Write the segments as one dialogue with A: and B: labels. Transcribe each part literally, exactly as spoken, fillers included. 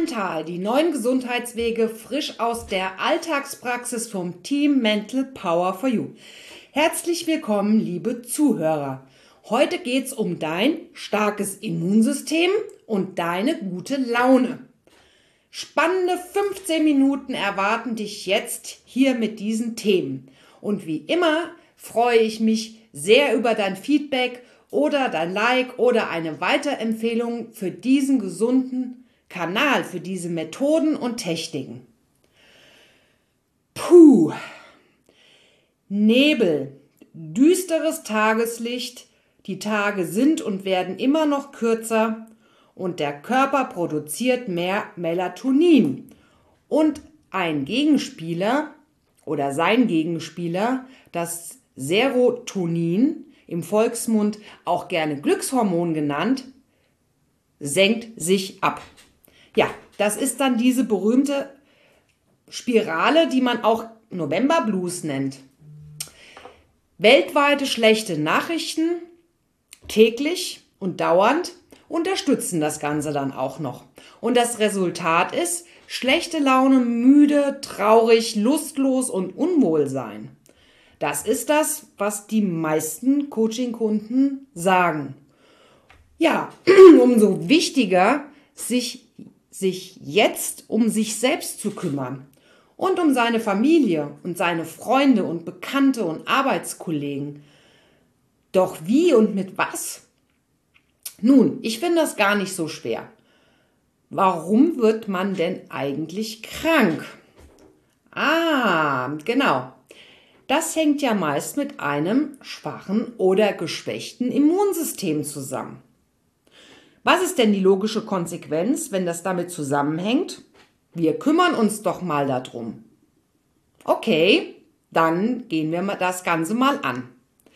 A: Mental, die neuen Gesundheitswege frisch aus der Alltagspraxis vom Team Mental Power for You. Herzlich willkommen, liebe Zuhörer. Heute geht's um dein starkes Immunsystem und deine gute Laune. Spannende fünfzehn Minuten erwarten dich jetzt hier mit diesen Themen. Und wie immer freue ich mich sehr über dein Feedback oder dein Like oder eine Weiterempfehlung für diesen gesunden Kanal, für diese Methoden und Techniken. Puh, Nebel, düsteres Tageslicht, die Tage sind und werden immer noch kürzer und der Körper produziert mehr Melatonin. Und ein Gegenspieler oder sein Gegenspieler, das Serotonin, im Volksmund auch gerne Glückshormon genannt, senkt sich ab. Ja, das ist dann diese berühmte Spirale, die man auch November Blues nennt. Weltweite schlechte Nachrichten, täglich und dauernd, unterstützen das Ganze dann auch noch. Und das Resultat ist schlechte Laune, müde, traurig, lustlos und Unwohlsein. Das ist das, was die meisten Coaching-Kunden sagen. Ja, umso wichtiger, sich, sich jetzt um sich selbst zu kümmern und um seine Familie und seine Freunde und Bekannte und Arbeitskollegen. Doch wie und mit was? Nun, ich finde das gar nicht so schwer. Warum wird man denn eigentlich krank? Ah, genau. Das hängt ja meist mit einem schwachen oder geschwächten Immunsystem zusammen. Was ist denn die logische Konsequenz, wenn das damit zusammenhängt? Wir kümmern uns doch mal darum. Okay, dann gehen wir das Ganze mal an.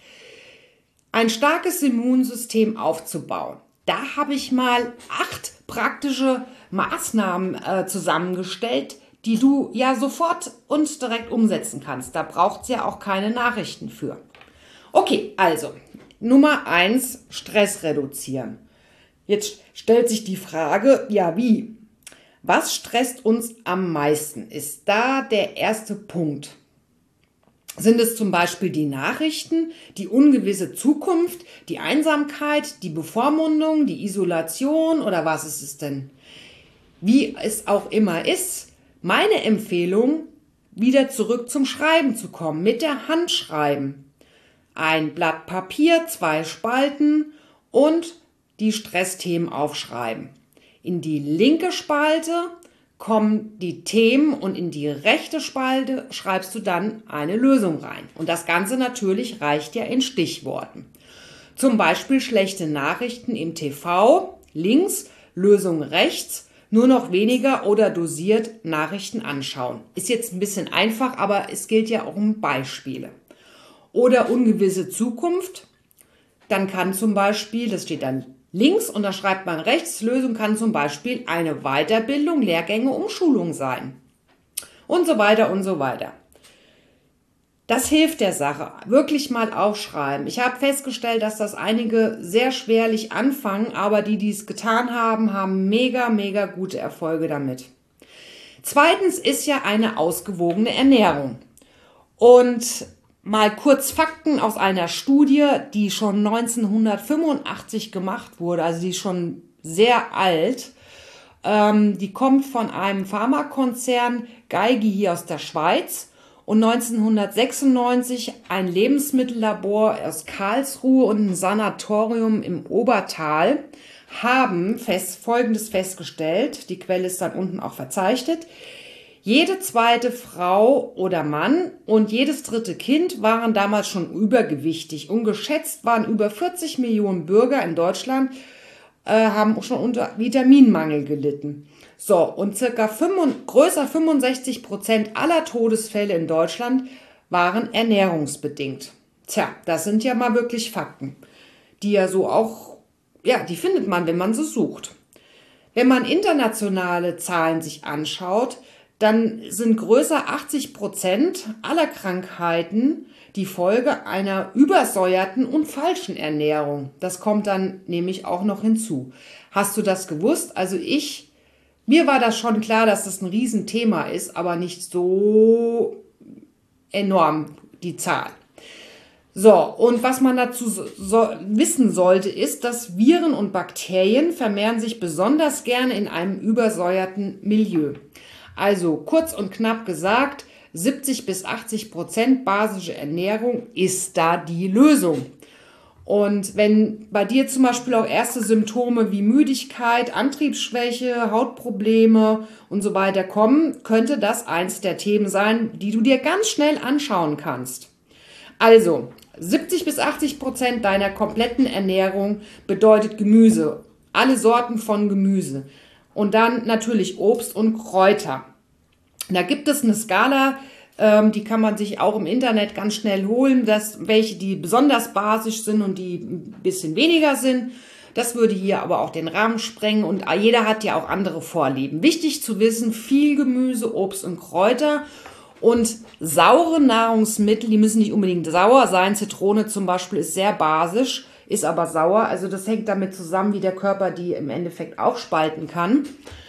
A: Ein starkes Immunsystem aufzubauen. Da habe ich mal acht praktische Maßnahmen äh, zusammengestellt, die du ja sofort und direkt umsetzen kannst. Da braucht es ja auch keine Nachrichten für. Okay, also Nummer eins, Stress reduzieren. Jetzt stellt sich die Frage, ja wie? Was stresst uns am meisten? Ist da der erste Punkt. Sind es zum Beispiel die Nachrichten, die ungewisse Zukunft, die Einsamkeit, die Bevormundung, die Isolation oder was ist es denn? Wie es auch immer ist, meine Empfehlung, wieder zurück zum Schreiben zu kommen, mit der Hand schreiben. Ein Blatt Papier, zwei Spalten und die Stressthemen aufschreiben. In die linke Spalte kommen die Themen und in die rechte Spalte schreibst du dann eine Lösung rein. Und das Ganze natürlich reicht ja in Stichworten. Zum Beispiel schlechte Nachrichten im T V, links, Lösung rechts, nur noch weniger oder dosiert Nachrichten anschauen. Ist jetzt ein bisschen einfach, aber es gilt ja auch um Beispiele. Oder ungewisse Zukunft, dann kann zum Beispiel, das steht dann links und da schreibt man rechts, Lösung kann zum Beispiel eine Weiterbildung, Lehrgänge, Umschulung sein. Und so weiter und so weiter. Das hilft der Sache. Wirklich mal aufschreiben. Ich habe festgestellt, dass das einige sehr schwerlich anfangen, aber die, die es getan haben, haben mega, mega gute Erfolge damit. Zweitens ist ja eine ausgewogene Ernährung. Und mal kurz Fakten aus einer Studie, die schon neunzehnhundertfünfundachtzig gemacht wurde, also die ist schon sehr alt. Ähm, die kommt von einem Pharmakonzern Geigy hier aus der Schweiz und neunzehnhundertsechsundneunzig ein Lebensmittellabor aus Karlsruhe und ein Sanatorium im Obertal haben fest, Folgendes festgestellt, die Quelle ist dann unten auch verzeichnet. Jede zweite Frau oder Mann und jedes dritte Kind waren damals schon übergewichtig. Und geschätzt waren über vierzig Millionen Bürger in Deutschland, äh, haben schon unter Vitaminmangel gelitten. So, und circa fünf, größer fünfundsechzig Prozent aller Todesfälle in Deutschland waren ernährungsbedingt. Tja, das sind ja mal wirklich Fakten, die ja so auch, ja, die findet man, wenn man sie sucht. Wenn man internationale Zahlen sich anschaut, dann sind größer achtzig Prozent aller Krankheiten die Folge einer übersäuerten und falschen Ernährung. Das kommt dann nämlich auch noch hinzu. Hast du das gewusst? Also ich Mir war das schon klar, dass das ein Riesenthema ist, aber nicht so enorm, die Zahl. So, und was man dazu so, so, wissen sollte, ist, dass Viren und Bakterien vermehren sich besonders gerne in einem übersäuerten Milieu. Also kurz und knapp gesagt, siebzig bis achtzig Prozent basische Ernährung ist da die Lösung. Und wenn bei dir zum Beispiel auch erste Symptome wie Müdigkeit, Antriebsschwäche, Hautprobleme und so weiter kommen, könnte das eins der Themen sein, die du dir ganz schnell anschauen kannst. Also, siebzig bis achtzig Prozent deiner kompletten Ernährung bedeutet Gemüse, alle Sorten von Gemüse und dann natürlich Obst und Kräuter. Da gibt es eine Skala, ähm, die kann man sich auch im Internet ganz schnell holen, dass welche die besonders basisch sind und die ein bisschen weniger sind. Das würde hier aber auch den Rahmen sprengen und jeder hat ja auch andere Vorlieben. Wichtig zu wissen, viel Gemüse, Obst und Kräuter. Und saure Nahrungsmittel, die müssen nicht unbedingt sauer sein. Zitrone zum Beispiel ist sehr basisch, ist aber sauer. Also das hängt damit zusammen, wie der Körper die im Endeffekt aufspalten kann.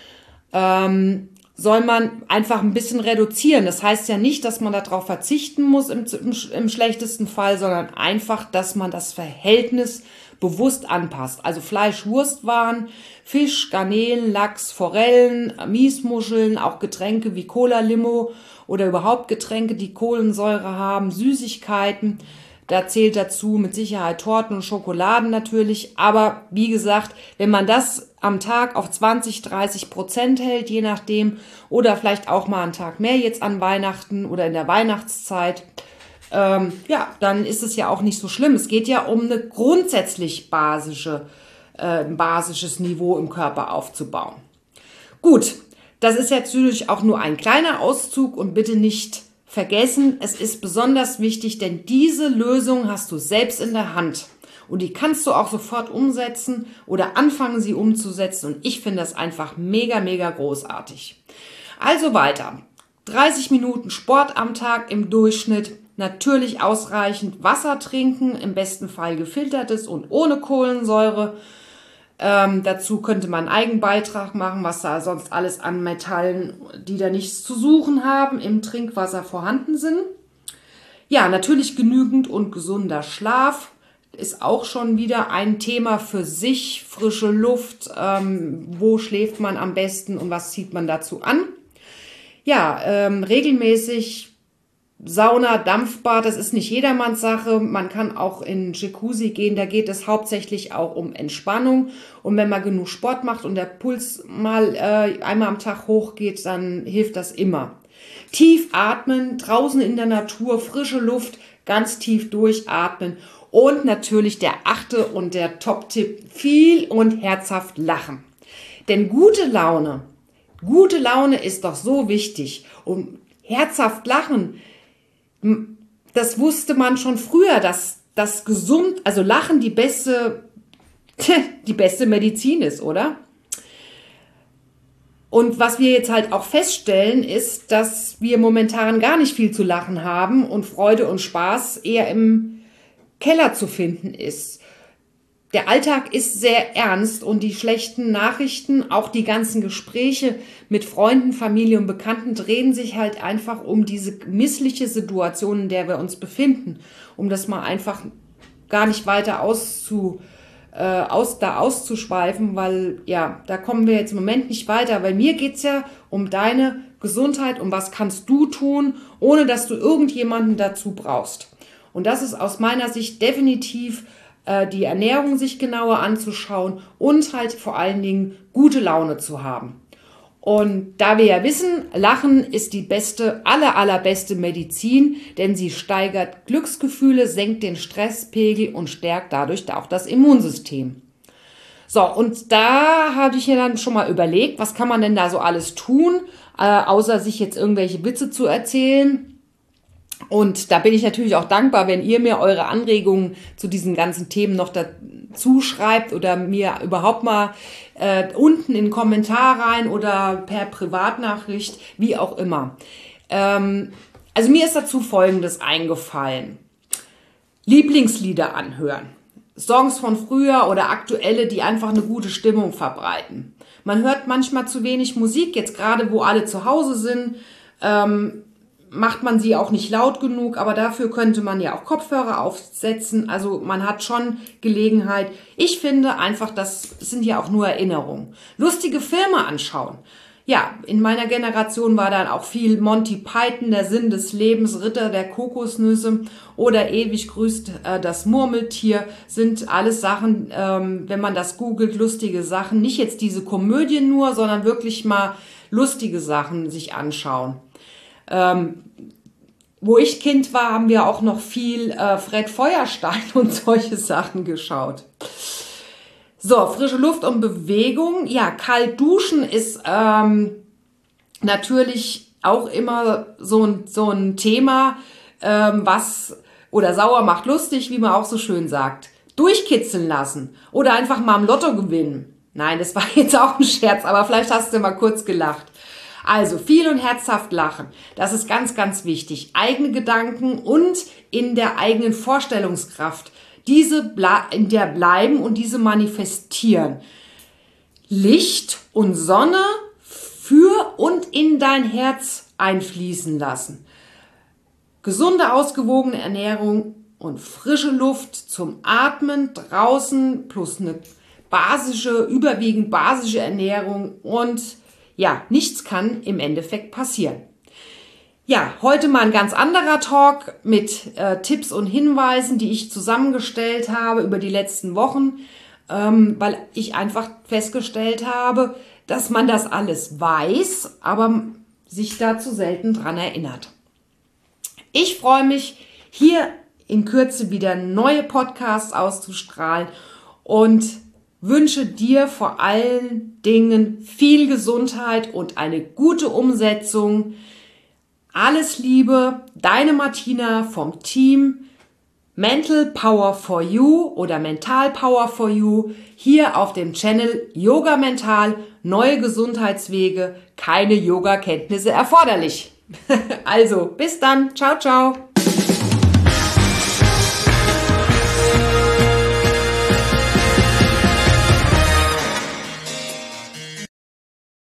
A: Ähm, soll man einfach ein bisschen reduzieren. Das heißt ja nicht, dass man darauf verzichten muss im, im, im schlechtesten Fall, sondern einfach, dass man das Verhältnis bewusst anpasst. Also Fleisch, Wurstwaren, Fisch, Garnelen, Lachs, Forellen, Miesmuscheln, auch Getränke wie Cola, Limo oder überhaupt Getränke, die Kohlensäure haben, Süßigkeiten. Da zählt dazu mit Sicherheit Torten und Schokoladen natürlich. Aber wie gesagt, wenn man das am Tag auf zwanzig, dreißig Prozent hält, je nachdem, oder vielleicht auch mal einen Tag mehr jetzt an Weihnachten oder in der Weihnachtszeit, ähm, ja, dann ist es ja auch nicht so schlimm. Es geht ja um eine grundsätzlich basische, äh, basisches Niveau im Körper aufzubauen. Gut, das ist jetzt natürlich auch nur ein kleiner Auszug und bitte nicht vergessen, es ist besonders wichtig, denn diese Lösung hast du selbst in der Hand. Und die kannst du auch sofort umsetzen oder anfangen, sie umzusetzen. Und ich finde das einfach mega, mega großartig. Also weiter. dreißig Minuten Sport am Tag im Durchschnitt. Natürlich ausreichend Wasser trinken, im besten Fall gefiltertes und ohne Kohlensäure. Ähm, dazu könnte man einen Eigenbeitrag machen, was da sonst alles an Metallen, die da nichts zu suchen haben, im Trinkwasser vorhanden sind. Ja, natürlich genügend und gesunder Schlaf ist auch schon wieder ein Thema für sich. Frische Luft, ähm, wo schläft man am besten und was zieht man dazu an? Ja, ähm, regelmäßig Sauna, Dampfbad, das ist nicht jedermanns Sache. Man kann auch in Jacuzzi gehen, da geht es hauptsächlich auch um Entspannung. Und wenn man genug Sport macht und der Puls mal äh, einmal am Tag hochgeht, dann hilft das immer. Tief atmen, draußen in der Natur, frische Luft, ganz tief durchatmen. Und natürlich der achte und der Top-Tipp, viel und herzhaft lachen. Denn gute Laune, gute Laune ist doch so wichtig. Und herzhaft lachen, das wusste man schon früher, dass das gesund, also Lachen die beste, die beste Medizin ist, oder? Und was wir jetzt halt auch feststellen, ist, dass wir momentan gar nicht viel zu lachen haben und Freude und Spaß eher im Keller zu finden ist. Der Alltag ist sehr ernst und die schlechten Nachrichten, auch die ganzen Gespräche mit Freunden, Familie und Bekannten drehen sich halt einfach um diese missliche Situation, in der wir uns befinden, um das mal einfach gar nicht weiter auszu, äh, aus, da auszuschweifen, weil ja, da kommen wir jetzt im Moment nicht weiter, weil mir geht's ja um deine Gesundheit, um was kannst du tun, ohne dass du irgendjemanden dazu brauchst. Und das ist aus meiner Sicht definitiv äh, die Ernährung sich genauer anzuschauen und halt vor allen Dingen gute Laune zu haben. Und da wir ja wissen, Lachen ist die beste, aller, allerbeste Medizin, denn sie steigert Glücksgefühle, senkt den Stresspegel und stärkt dadurch auch das Immunsystem. So, und da habe ich mir dann schon mal überlegt, was kann man denn da so alles tun, äh, außer sich jetzt irgendwelche Witze zu erzählen. Und da bin ich natürlich auch dankbar, wenn ihr mir eure Anregungen zu diesen ganzen Themen noch dazu schreibt oder mir überhaupt mal äh, unten in den Kommentar rein oder per Privatnachricht, wie auch immer. Ähm, also mir ist dazu Folgendes eingefallen. Lieblingslieder anhören. Songs von früher oder aktuelle, die einfach eine gute Stimmung verbreiten. Man hört manchmal zu wenig Musik, jetzt gerade wo alle zu Hause sind, ähm, macht man sie auch nicht laut genug, aber dafür könnte man ja auch Kopfhörer aufsetzen. Also man hat schon Gelegenheit. Ich finde einfach, das sind ja auch nur Erinnerungen. Lustige Filme anschauen. Ja, in meiner Generation war dann auch viel Monty Python, der Sinn des Lebens, Ritter der Kokosnüsse oder ewig grüßt äh, das Murmeltier, sind alles Sachen, ähm, wenn man das googelt, lustige Sachen. Nicht jetzt diese Komödien nur, sondern wirklich mal lustige Sachen sich anschauen. Ähm, wo ich Kind war, haben wir auch noch viel äh, Fred Feuerstein und solche Sachen geschaut. So, frische Luft und Bewegung. Ja, kalt duschen ist ähm, natürlich auch immer so ein, so ein Thema, ähm, was, oder sauer macht lustig, wie man auch so schön sagt. Durchkitzeln lassen oder einfach mal am Lotto gewinnen. Nein, das war jetzt auch ein Scherz, aber vielleicht hast du mal kurz gelacht. Also viel und herzhaft lachen, das ist ganz, ganz wichtig. Eigene Gedanken und in der eigenen Vorstellungskraft, diese in der bleiben und diese manifestieren. Licht und Sonne für und in dein Herz einfließen lassen. Gesunde, ausgewogene Ernährung und frische Luft zum Atmen draußen plus eine basische, überwiegend basische Ernährung und ja, nichts kann im Endeffekt passieren. Ja, heute mal ein ganz anderer Talk mit äh, Tipps und Hinweisen, die ich zusammengestellt habe über die letzten Wochen, ähm, weil ich einfach festgestellt habe, dass man das alles weiß, aber sich dazu selten dran erinnert. Ich freue mich, hier in Kürze wieder neue Podcasts auszustrahlen und wünsche dir vor allen Dingen viel Gesundheit und eine gute Umsetzung. Alles Liebe, deine Martina vom Team Mental Power for You oder Mental Power for You hier auf dem Channel Yoga Mental, neue Gesundheitswege, keine Yoga-Kenntnisse erforderlich. Also, bis dann. Ciao, ciao.